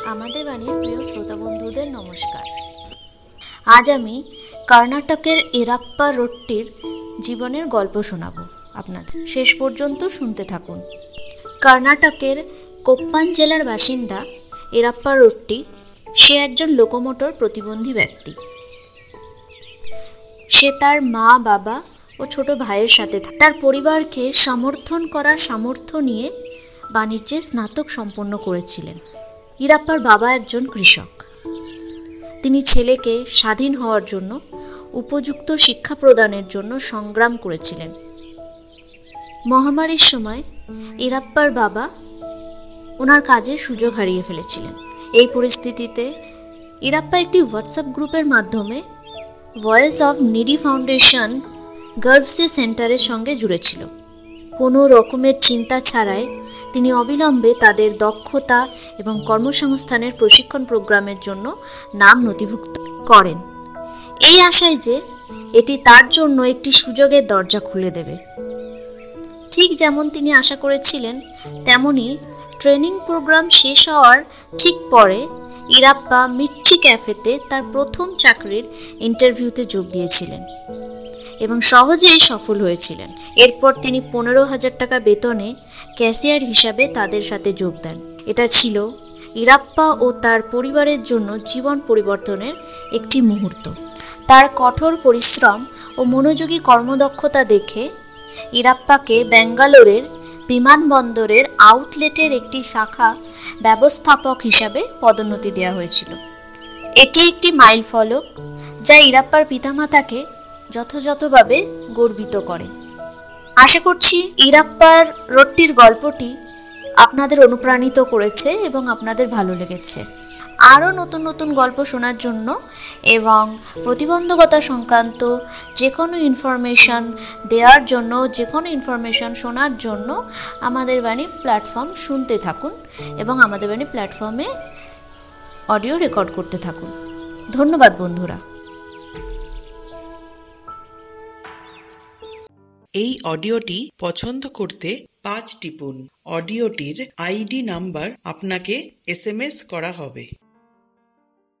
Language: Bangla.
আমাদের বাণীর প্রিয় শ্রোতা বন্ধুদের নমস্কার। আজ আমি কর্ণাটকের ইরাপ্পা রোট্টির জীবনের গল্প শোনাবো আপনাদের। শেষ পর্যন্ত শুনতে থাকুন। কর্ণাটকের কোপ্পান জেলার বাসিন্দা ইরাপ্পা রোট্টি, সে একজন লোকোমোটর প্রতিবন্ধী ব্যক্তি। সে তার মা, বাবা ও ছোট ভাইয়ের সাথে তার পরিবারকে সমর্থন করার সামর্থ্য নিয়ে বাণিজ্যে স্নাতক সম্পন্ন করেছিলেন। ইরাপ্পার বাবা একজন কৃষক। তিনি ছেলেকে স্বাধীন হওয়ার জন্য উপযুক্ত শিক্ষা প্রদানের জন্য সংগ্রাম করেছিলেন। মহামারীর সময় ইরাপ্পার বাবা ওনার কাজের সুযোগ হারিয়ে ফেলেছিলেন। এই পরিস্থিতিতে ইরাপ্পা একটি হোয়াটসঅ্যাপ গ্রুপের মাধ্যমে ভয়েস অফ নিডি ফাউন্ডেশন গার্ভসে সেন্টারের সঙ্গে জুড়েছিল। কোনো রকমের চিন্তা ছাড়াই তিনি অবিলম্বে তাদের দক্ষতা এবং কর্মসংস্থানের প্রশিক্ষণ প্রোগ্রামের জন্য নাম নথিভুক্ত করেন, এই আশায় যে এটি তার জন্য একটি সুযোগের দরজা খুলে দেবে। ঠিক যেমন তিনি আশা করেছিলেন, তেমনি ট্রেনিং প্রোগ্রাম শেষ হওয়ার ঠিক পরে ইরাপ্পা মির্চি ক্যাফেতে তার প্রথম চাকরির ইন্টারভিউতে যোগ দিয়েছিলেন এবং সহজেই সফল হয়েছিলেন। এরপর তিনি 15,000 টাকা বেতনে ক্যাশিয়ার হিসাবে তাদের সাথে যোগ দেন। এটা ছিল ইরাপ্পা ও তার পরিবারের জন্য জীবন পরিবর্তনের একটি মুহূর্ত। তার কঠোর পরিশ্রম ও মনোযোগী কর্মদক্ষতা দেখে ইরাপ্পাকে ব্যাঙ্গালোরের বিমানবন্দরের আউটলেটের একটি শাখা ব্যবস্থাপক হিসাবে পদোন্নতি দেওয়া হয়েছিল। এটি একটি মাইলফলক যা ইরাপ্পার পিতামাতাকে যথাযথভাবে গর্বিত করে। আশা করছি ইরাপ্পার রোট্টির গল্পটি আপনাদের অনুপ্রাণিত করেছে এবং আপনাদের ভালো লেগেছে। আরও নতুন নতুন গল্প শোনার জন্য এবং প্রতিবন্ধকতা সংক্রান্ত যে কোনো ইনফরমেশন দেওয়ার জন্য, যে কোনো ইনফরমেশন শোনার জন্য আমাদের বাণী প্ল্যাটফর্ম শুনতে থাকুন এবং আমাদের বাণী প্ল্যাটফর্মে অডিও রেকর্ড করতে থাকুন। ধন্যবাদ বন্ধুরা। এই অডিওটি পছন্দ করতে 5 টিপুন। অডিওটির আইডি নাম্বার আপনাকে SMS করা হবে।